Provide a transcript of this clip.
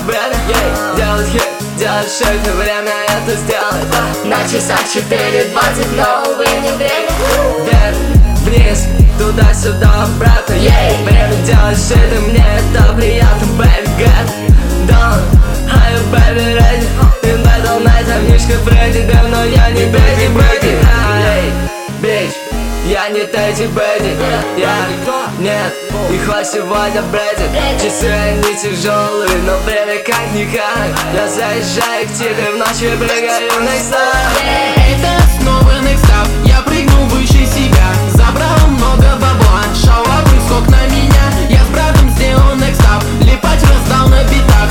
время, делать хит, делать шейк, время это сделать. На часах 4:20, но увы, не время. Вверх, вниз, туда-сюда, обратно. Время делать шит, и мне это приятно, baby, get down. Are you baby ready? In battle night, а Мишка Фредди, давно я не Бэдди, Бэдди. Бич, я не Тедди Бэдди, я нет, их вас сегодня бредит. Часы они тяжелые, но время как-никак. Я заезжаю к тебе в ночь и прыгаю next up. Это снова next up, я прыгну выше себя. Забрал много бабла, шаловый скок на меня. Я с братом сделал next up, липать раздал на битах.